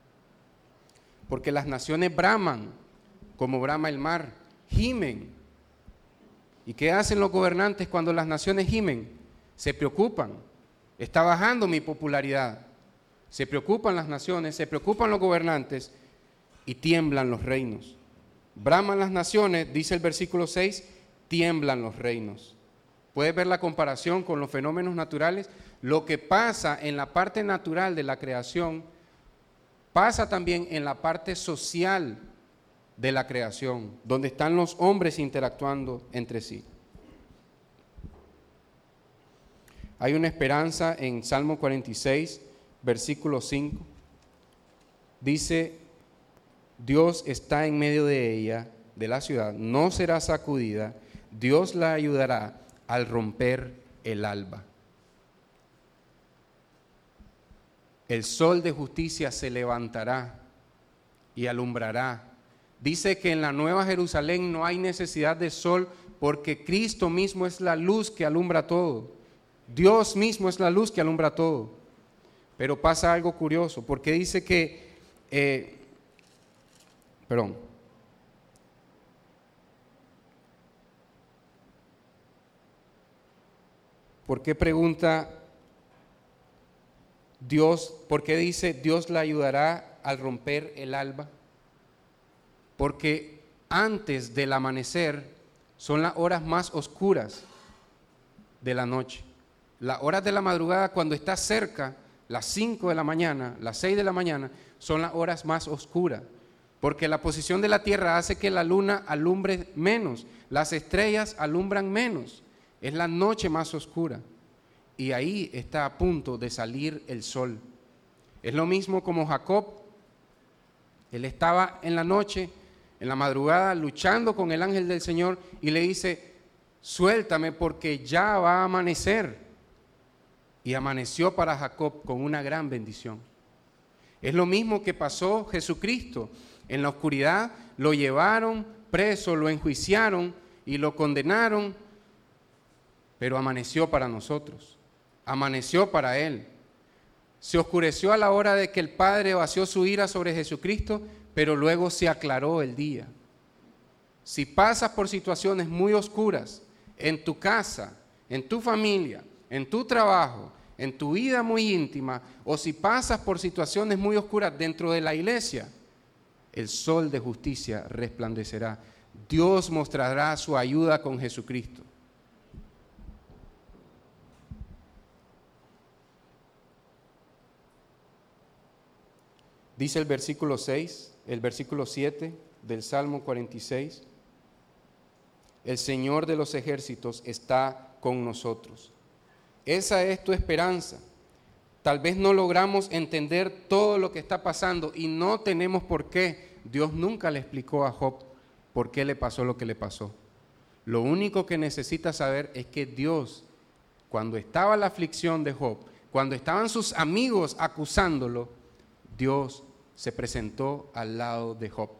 Porque las naciones braman, como brama el mar, gimen. ¿Y qué hacen los gobernantes cuando las naciones gimen? Se preocupan. Está bajando mi popularidad. Se preocupan las naciones, se preocupan los gobernantes y tiemblan los reinos. Braman las naciones, dice el versículo seis, tiemblan los reinos. Puedes ver la comparación con los fenómenos naturales. Lo que pasa en la parte natural de la creación, pasa también en la parte social de la creación, donde están los hombres interactuando entre sí. Hay una esperanza en Salmo cuarenta y seis, versículo cinco. Dice, Dios está en medio de ella, de la ciudad, no será sacudida, Dios la ayudará al romper el alba. El sol de justicia se levantará y alumbrará. Dice que en la Nueva Jerusalén no hay necesidad de sol porque Cristo mismo es la luz que alumbra todo. Dios mismo es la luz que alumbra todo. Pero pasa algo curioso, porque dice que, eh, perdón, ¿por qué pregunta Dios, por qué dice Dios la ayudará al romper el alba? Porque antes del amanecer son las horas más oscuras de la noche. Las horas de la madrugada, cuando está cerca, las cinco de la mañana, las seis de la mañana, son las horas más oscuras, porque la posición de la tierra hace que la luna alumbre menos, las estrellas alumbran menos, es la noche más oscura, y ahí está a punto de salir el sol. Es lo mismo como Jacob, él estaba en la noche, en la madrugada, luchando con el ángel del Señor, y le dice, suéltame porque ya va a amanecer. Y amaneció para Jacob con una gran bendición. Es lo mismo que pasó Jesucristo. En la oscuridad lo llevaron preso, lo enjuiciaron y lo condenaron, pero amaneció para nosotros, amaneció para Él. Se oscureció a la hora de que el Padre vació su ira sobre Jesucristo, pero luego se aclaró el día. Si pasas por situaciones muy oscuras en tu casa, en tu familia, en tu trabajo, en tu vida muy íntima, o si pasas por situaciones muy oscuras dentro de la iglesia, el sol de justicia resplandecerá. Dios mostrará su ayuda con Jesucristo. Dice el versículo seis, el versículo siete del Salmo cuarenta y seis, el Señor de los ejércitos está con nosotros. Esa es tu esperanza. Tal vez no logramos entender todo lo que está pasando y no tenemos por qué. Dios nunca le explicó a Job por qué le pasó lo que le pasó. Lo único que necesita saber es que Dios, cuando estaba la aflicción de Job, cuando estaban sus amigos acusándolo, Dios se presentó al lado de Job.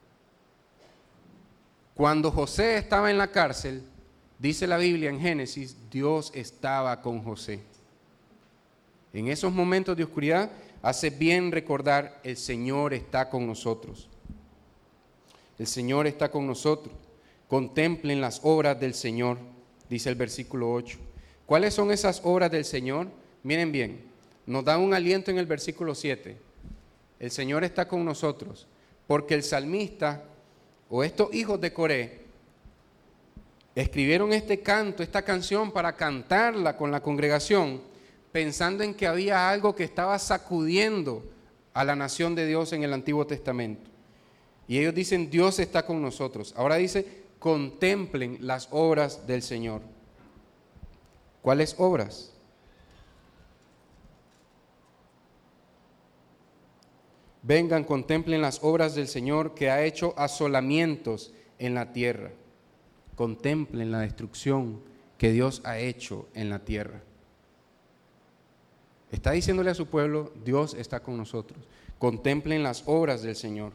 Cuando José estaba en la cárcel, dice la Biblia en Génesis, Dios estaba con José. En esos momentos de oscuridad, hace bien recordar, el Señor está con nosotros. El Señor está con nosotros. Contemplen las obras del Señor, dice el versículo ocho. ¿Cuáles son esas obras del Señor? Miren bien, nos da un aliento en el versículo siete. El Señor está con nosotros, porque el salmista, o estos hijos de Coré, escribieron este canto, esta canción para cantarla con la congregación, pensando en que había algo que estaba sacudiendo a la nación de Dios en el Antiguo Testamento. Y ellos dicen, Dios está con nosotros. Ahora dice, contemplen las obras del Señor. ¿Cuáles obras? Vengan, contemplen las obras del Señor, que ha hecho asolamientos en la tierra. Contemplen la destrucción que Dios ha hecho en la tierra. Está diciéndole a su pueblo, Dios está con nosotros. Contemplen las obras del Señor.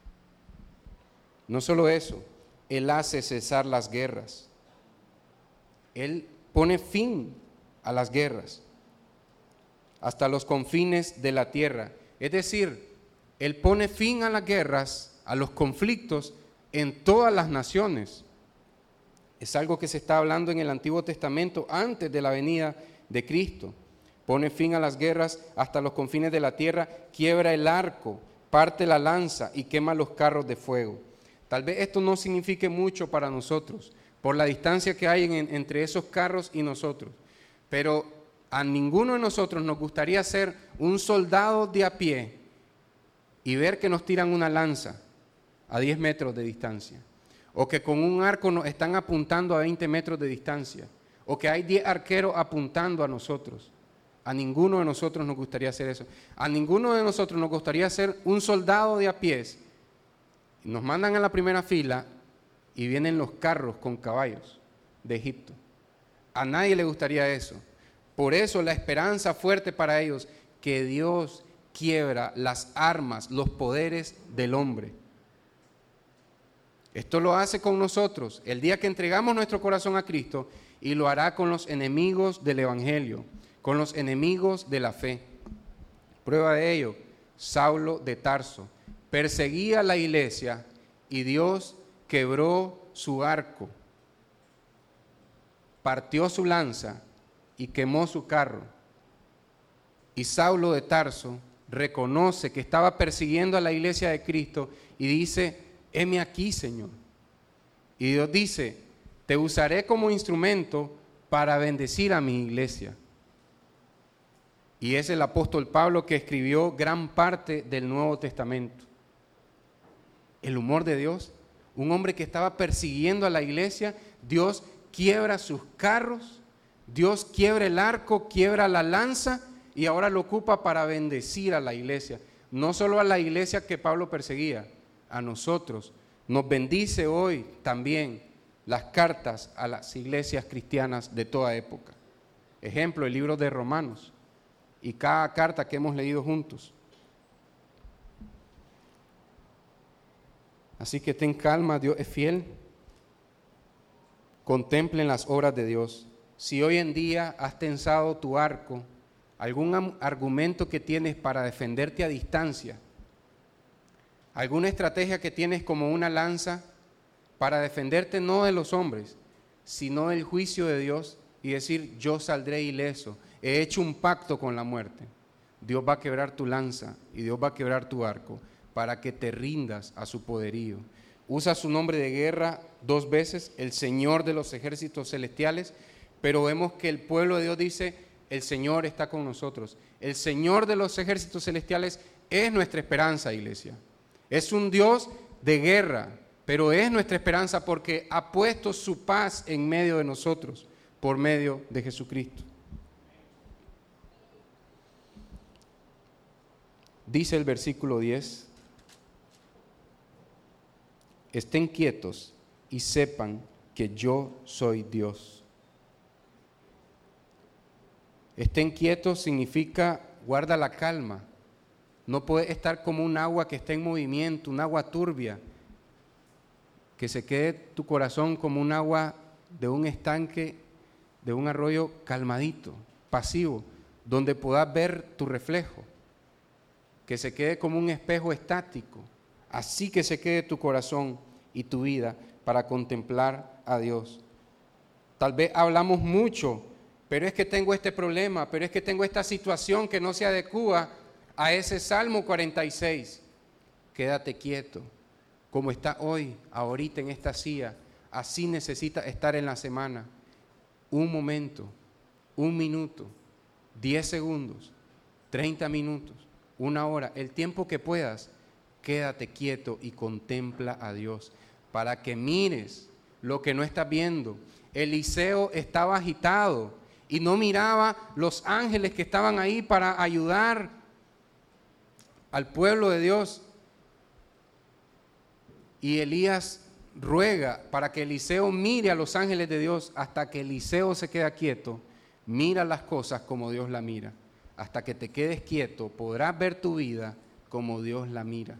No solo eso, Él hace cesar las guerras. Él pone fin a las guerras hasta los confines de la tierra. Es decir, Él pone fin a las guerras, a los conflictos en todas las naciones. Es algo que se está hablando en el Antiguo Testamento antes de la venida de Cristo. Pone fin a las guerras hasta los confines de la tierra, quiebra el arco, parte la lanza y quema los carros de fuego. Tal vez esto no signifique mucho para nosotros, por la distancia que hay en, entre esos carros y nosotros. Pero a ninguno de nosotros nos gustaría ser un soldado de a pie y ver que nos tiran una lanza a diez metros de distancia, o que con un arco nos están apuntando a veinte metros de distancia, o que hay diez arqueros apuntando a nosotros. A ninguno de nosotros nos gustaría hacer eso. A ninguno de nosotros nos gustaría ser un soldado de a pies. Nos mandan a la primera fila y vienen los carros con caballos de Egipto. A nadie le gustaría eso. Por eso la esperanza fuerte para ellos, que Dios quiebra las armas, los poderes del hombre. Esto lo hace con nosotros el día que entregamos nuestro corazón a Cristo, y lo hará con los enemigos del Evangelio, con los enemigos de la fe. Prueba de ello, Saulo de Tarso perseguía a la iglesia y Dios quebró su arco, partió su lanza y quemó su carro. Y Saulo de Tarso reconoce que estaba persiguiendo a la iglesia de Cristo y dice, heme aquí, Señor. Y Dios dice, te usaré como instrumento para bendecir a mi iglesia. Y es el apóstol Pablo que escribió gran parte del Nuevo Testamento. El humor de Dios, un hombre que estaba persiguiendo a la iglesia, Dios quiebra sus carros, Dios quiebra el arco, quiebra la lanza y ahora lo ocupa para bendecir a la iglesia. No solo a la iglesia que Pablo perseguía, a nosotros. Nos bendice hoy también las cartas a las iglesias cristianas de toda época. Ejemplo, el libro de Romanos y cada carta que hemos leído juntos. Así que ten calma, Dios es fiel. Contemplen las obras de Dios. Si hoy en día has tensado tu arco, algún argumento que tienes para defenderte a distancia, alguna estrategia que tienes como una lanza para defenderte no de los hombres, sino del juicio de Dios y decir, yo saldré ileso, he hecho un pacto con la muerte. Dios va a quebrar tu lanza y Dios va a quebrar tu arco para que te rindas a su poderío. Usa su nombre de guerra dos veces, el Señor de los ejércitos celestiales, pero vemos que el pueblo de Dios dice, el Señor está con nosotros. El Señor de los ejércitos celestiales es nuestra esperanza, iglesia. Es un Dios de guerra, pero es nuestra esperanza porque ha puesto su paz en medio de nosotros por medio de Jesucristo. Dice el versículo diez, estén quietos y sepan que yo soy Dios. Estén quietos significa guarda la calma. No puede estar como un agua que está en movimiento, un agua turbia, que se quede tu corazón como un agua de un estanque, de un arroyo calmadito, pasivo, donde puedas ver tu reflejo, que se quede como un espejo estático, así que se quede tu corazón y tu vida para contemplar a Dios. Tal vez hablamos mucho, pero es que tengo este problema, pero es que tengo esta situación que no se adecúa a ese Salmo cuarenta y seis. Quédate quieto, como está hoy, ahorita en esta silla, así necesita estar en la semana. Un momento, un minuto, diez segundos, treinta minutos, una hora, el tiempo que puedas, quédate quieto y contempla a Dios para que mires lo que no estás viendo. Eliseo estaba agitado y no miraba los ángeles que estaban ahí para ayudar al pueblo de Dios. Y Elías ruega para que Eliseo mire a los ángeles de Dios. Hasta que Eliseo se queda quieto, mira las cosas como Dios la mira. Hasta que te quedes quieto, podrás ver tu vida como Dios la mira.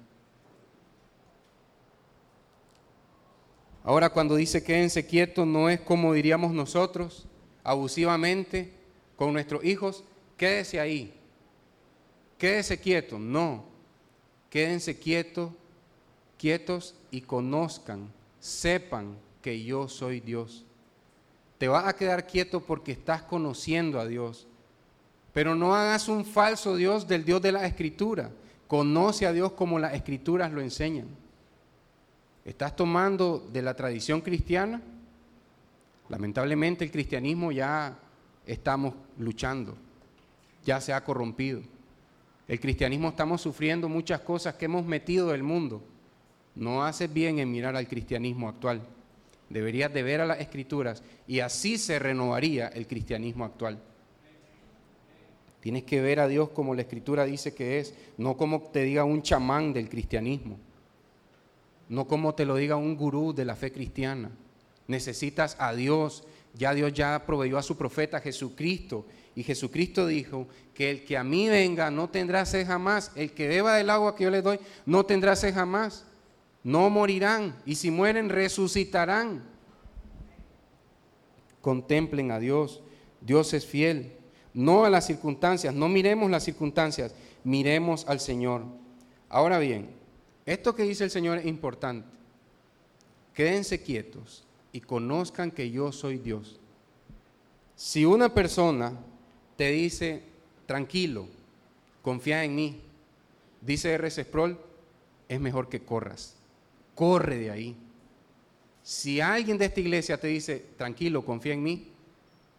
Ahora, cuando dice quédense quietos, no es como diríamos nosotros, abusivamente, con nuestros hijos, quédese ahí, quédese quieto. No, quédense quietos, quietos y conozcan, sepan que yo soy Dios. Te vas a quedar quieto porque estás conociendo a Dios, pero no hagas un falso Dios del Dios de la Escritura. Conoce a Dios como las Escrituras lo enseñan. ¿Estás tomando de la tradición cristiana? Lamentablemente el cristianismo ya estamos luchando, ya se ha corrompido. El cristianismo estamos sufriendo muchas cosas que hemos metido del mundo. No haces bien en mirar al cristianismo actual. Deberías de ver a las Escrituras y así se renovaría el cristianismo actual. Tienes que ver a Dios como la Escritura dice que es, no como te diga un chamán del cristianismo, no como te lo diga un gurú de la fe cristiana. Necesitas a Dios, ya Dios ya proveyó a su profeta Jesucristo, y Jesucristo dijo que el que a mí venga no tendrá sed jamás, el que beba del agua que yo les doy no tendrá sed jamás, no morirán, y si mueren resucitarán. Contemplen a Dios, Dios es fiel, no a las circunstancias, no miremos las circunstancias, miremos al Señor. Ahora bien, esto que dice el Señor es importante. Quédense quietos y conozcan que yo soy Dios. Si una persona te dice, tranquilo, confía en mí, dice R C Sproul, es mejor que corras, corre de ahí. Si alguien de esta iglesia te dice, tranquilo, confía en mí,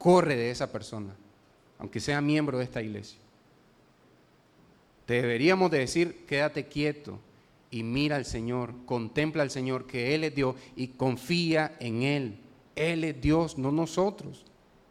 corre de esa persona, aunque sea miembro de esta iglesia. Deberíamos de decir, quédate quieto y mira al Señor, contempla al Señor, que Él es Dios, y confía en Él. Él es Dios, no nosotros.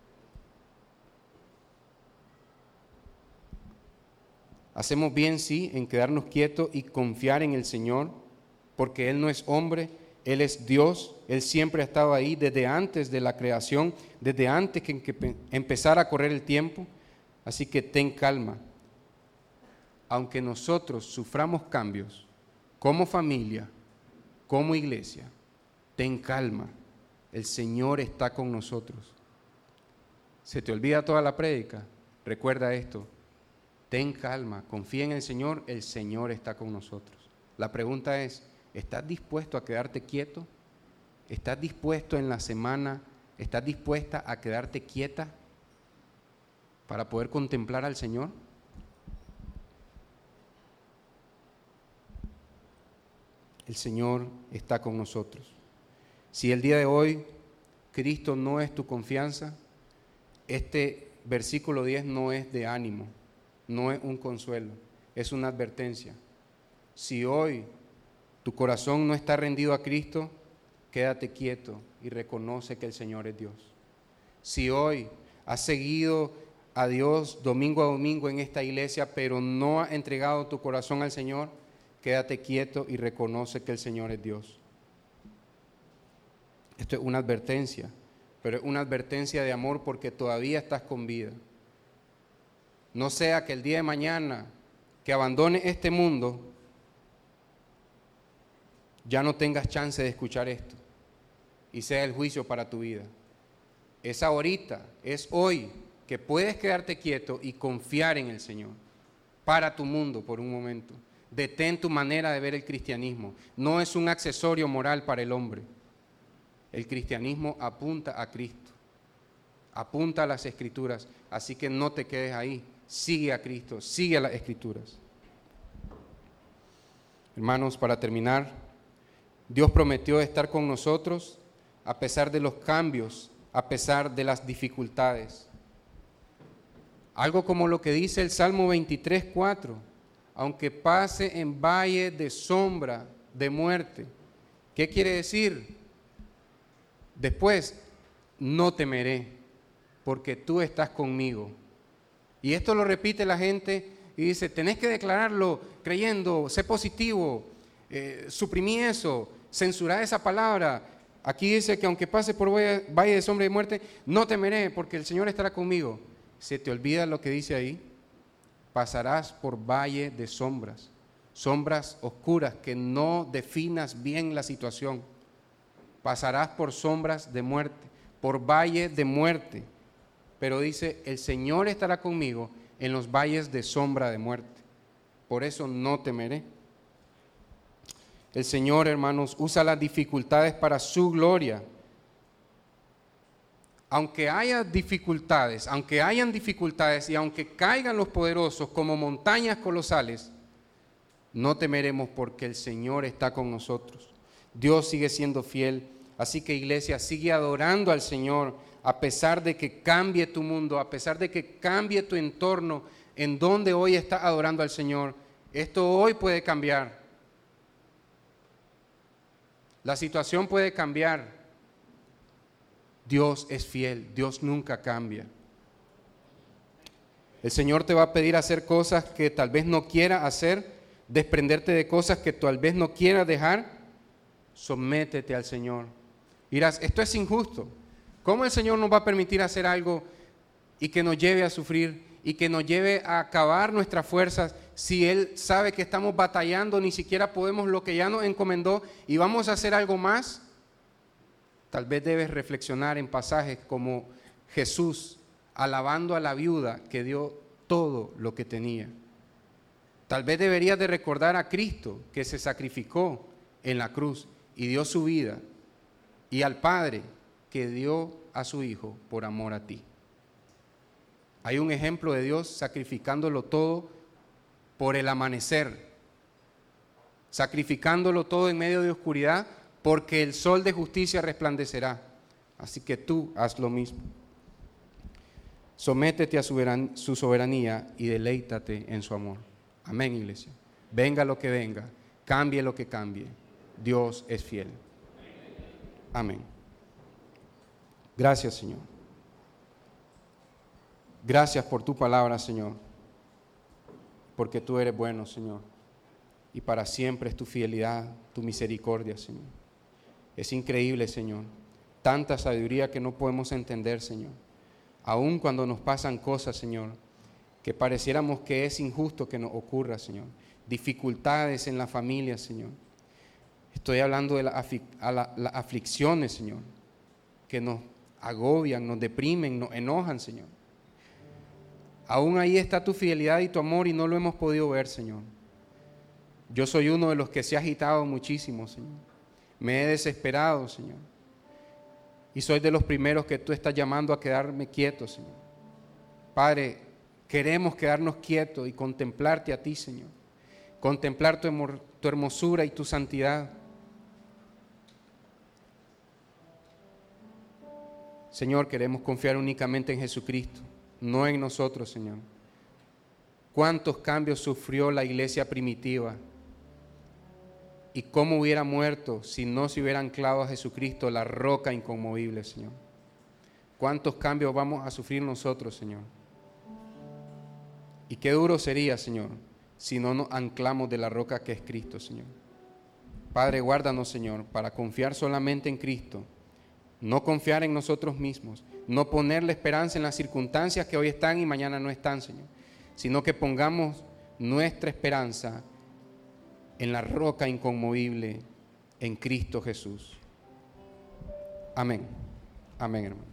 Hacemos bien, sí, en quedarnos quietos y confiar en el Señor, porque Él no es hombre, Él es Dios. Él siempre ha estado ahí desde antes de la creación, desde antes que, que empezara a correr el tiempo. Así que ten calma. Aunque nosotros suframos cambios, como familia, como iglesia, ten calma. El Señor está con nosotros. ¿Se te olvida toda la prédica? Recuerda esto. Ten calma, confía en el Señor, el Señor está con nosotros. La pregunta es, ¿estás dispuesto a quedarte quieto? ¿Estás dispuesto en la semana, estás dispuesta a quedarte quieta para poder contemplar al Señor? El Señor está con nosotros. Si el día de hoy Cristo no es tu confianza, este versículo diez no es de ánimo, no es un consuelo, es una advertencia. Si hoy tu corazón no está rendido a Cristo, quédate quieto y reconoce que el Señor es Dios. Si hoy has seguido a Dios domingo a domingo en esta iglesia, pero no has entregado tu corazón al Señor, quédate quieto y reconoce que el Señor es Dios. Esto es una advertencia, pero es una advertencia de amor porque todavía estás con vida. No sea que el día de mañana que abandones este mundo, ya no tengas chance de escuchar esto y sea el juicio para tu vida. Es ahorita, es hoy que puedes quedarte quieto y confiar en el Señor. Para tu mundo por un momento. Detén tu manera de ver el cristianismo. No es un accesorio moral para el hombre. El cristianismo apunta a Cristo, apunta a las Escrituras, así que no te quedes ahí. Sigue a Cristo, sigue a las Escrituras. Hermanos, para terminar, Dios prometió estar con nosotros a pesar de los cambios, a pesar de las dificultades. Algo como lo que dice el Salmo veintitrés, cuatro. Aunque pase en valle de sombra de muerte. ¿Qué quiere decir? Después, no temeré, porque tú estás conmigo. Y esto lo repite la gente y dice, tenés que declararlo creyendo, sé positivo, eh, suprimí eso, censurá esa palabra. Aquí dice que aunque pase por valle de sombra de muerte, no temeré, porque el Señor estará conmigo. ¿Se te olvida lo que dice ahí? Pasarás por valle de sombras, sombras oscuras que no definas bien la situación. Pasarás por sombras de muerte, por valle de muerte. Pero dice, el Señor estará conmigo en los valles de sombra de muerte. Por eso no temeré. El Señor, hermanos, usa las dificultades para su gloria. Aunque haya dificultades, aunque hayan dificultades y aunque caigan los poderosos como montañas colosales, no temeremos porque el Señor está con nosotros. Dios sigue siendo fiel, así que iglesia, sigue adorando al Señor a pesar de que cambie tu mundo, a pesar de que cambie tu entorno en donde hoy estás adorando al Señor. Esto hoy puede cambiar. La situación puede cambiar. Dios es fiel, Dios nunca cambia. El Señor te va a pedir hacer cosas que tal vez no quieras hacer, desprenderte de cosas que tal vez no quieras dejar. Sométete al Señor. Dirás, esto es injusto. ¿Cómo el Señor nos va a permitir hacer algo y que nos lleve a sufrir y que nos lleve a acabar nuestras fuerzas si Él sabe que estamos batallando, ni siquiera podemos lo que ya nos encomendó y vamos a hacer algo más? Tal vez debes reflexionar en pasajes como Jesús alabando a la viuda que dio todo lo que tenía. Tal vez deberías de recordar a Cristo que se sacrificó en la cruz y dio su vida, y al Padre que dio a su Hijo por amor a ti. Hay un ejemplo de Dios sacrificándolo todo por el amanecer, sacrificándolo todo en medio de oscuridad, porque el sol de justicia resplandecerá. Así que tú haz lo mismo. Sométete a soberan- su soberanía y deleítate en su amor. Amén, iglesia. Venga lo que venga, cambie lo que cambie, Dios es fiel. Amén. Gracias, Señor. Gracias por tu palabra, Señor, porque tú eres bueno, Señor, y para siempre es tu fidelidad, tu misericordia, Señor. Es increíble, Señor, tanta sabiduría que no podemos entender, Señor. Aun cuando nos pasan cosas, Señor, que pareciéramos que es injusto que nos ocurra, Señor. Dificultades en la familia, Señor. Estoy hablando de las la, la aflicciones, Señor, que nos agobian, nos deprimen, nos enojan, Señor. Aún ahí está tu fidelidad y tu amor y no lo hemos podido ver, Señor. Yo soy uno de los que se ha agitado muchísimo, Señor. Me he desesperado, Señor. Y soy de los primeros que tú estás llamando a quedarme quieto, Señor. Padre, queremos quedarnos quietos y contemplarte a ti, Señor. Contemplar tu, tu hermosura y tu santidad. Señor, queremos confiar únicamente en Jesucristo, no en nosotros, Señor. ¿Cuántos cambios sufrió la iglesia primitiva? ¿Y cómo hubiera muerto si no se hubiera anclado a Jesucristo, la roca inconmovible, Señor? ¿Cuántos cambios vamos a sufrir nosotros, Señor? Y qué duro sería, Señor, si no nos anclamos de la roca que es Cristo, Señor. Padre, guárdanos, Señor, para confiar solamente en Cristo, no confiar en nosotros mismos, no poner la esperanza en las circunstancias que hoy están y mañana no están, Señor, sino que pongamos nuestra esperanza en la roca inconmovible, en Cristo Jesús. Amén. Amén, hermano.